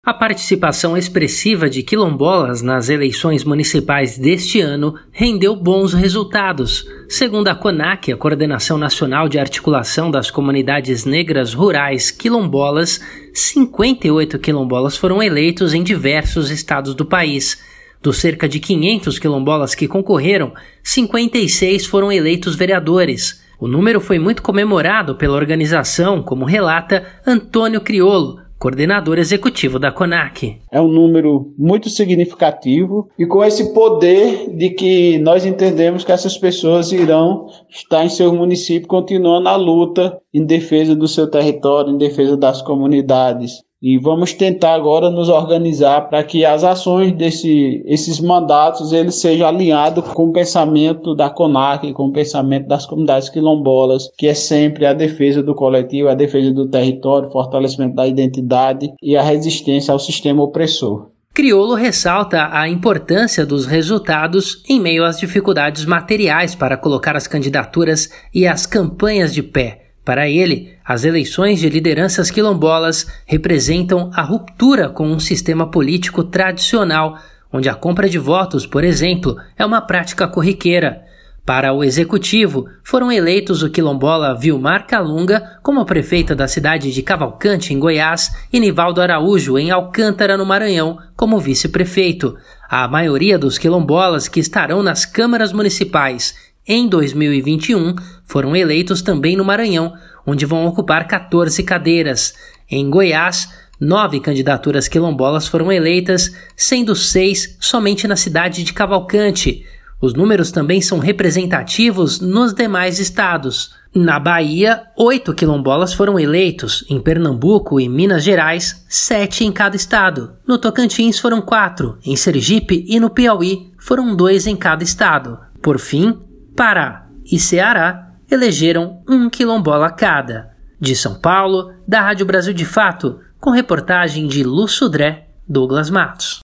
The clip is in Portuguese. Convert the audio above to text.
A participação expressiva de quilombolas nas eleições municipais deste ano rendeu bons resultados. Segundo a CONAC, a Coordenação Nacional de Articulação das Comunidades Negras Rurais Quilombolas, 58 quilombolas foram eleitos em diversos estados do país. Dos cerca de 500 quilombolas que concorreram, 56 foram eleitos vereadores. O número foi muito comemorado pela organização, como relata Antônio Criolo, coordenador executivo da CONAC. É um número muito significativo e com esse poder de que nós entendemos que essas pessoas irão estar em seu município continuando a luta em defesa do seu território, em defesa das comunidades. E vamos tentar agora nos organizar para que as ações esses mandatos eles sejam alinhados com o pensamento da CONAC, com o pensamento das comunidades quilombolas, que é sempre a defesa do coletivo, a defesa do território, fortalecimento da identidade e a resistência ao sistema opressor. Criolo ressalta a importância dos resultados em meio às dificuldades materiais para colocar as candidaturas e as campanhas de pé. Para ele, as eleições de lideranças quilombolas representam a ruptura com um sistema político tradicional, onde a compra de votos, por exemplo, é uma prática corriqueira. Para o executivo, foram eleitos o quilombola Vilmar Calunga como prefeita da cidade de Cavalcante, em Goiás, e Nivaldo Araújo, em Alcântara, no Maranhão, como vice-prefeito. A maioria dos quilombolas que estarão nas câmaras municipais em 2021, foram eleitos também no Maranhão, onde vão ocupar 14 cadeiras. Em Goiás, 9 candidaturas quilombolas foram eleitas, sendo 6 somente na cidade de Cavalcante. Os números também são representativos nos demais estados. Na Bahia, 8 quilombolas foram eleitos. Em Pernambuco e Minas Gerais, 7 em cada estado. No Tocantins foram 4. Em Sergipe e no Piauí foram 2 em cada estado. Por fim, Pará e Ceará elegeram 1 quilombola cada. De São Paulo, da Rádio Brasil de Fato, com reportagem de Lu Sudré, Douglas Matos.